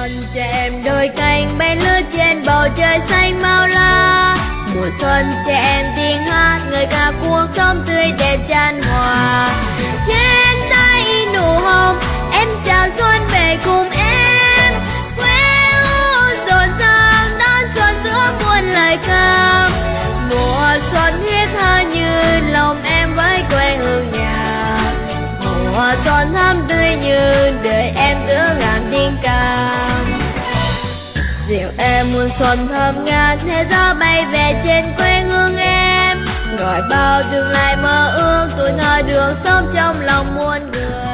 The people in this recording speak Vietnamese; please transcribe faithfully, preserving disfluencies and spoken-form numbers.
xuân cho em đôi cánh bay lướt trên bầu trời xanh bao la. Mùa xuân cho em tiếng hát ngợi ca cuộc sống tươi đẹp chan hòa. Trên tay nụ hồng em chào xuân về cùng em. Quê hương rộn ràng đón xuân giữa muôn lời ca. Mùa xuân thiết tha như lòng em với quê hương nhà. Mùa xuân thắm tươi như đời em giữa ngàn tiếng ca. Dìu em muôn xuân thơm ngát thế gió bay về trên quê hương em. Gọi bao tương lai mơ ước tuổi thơ được sống trong lòng muôn người.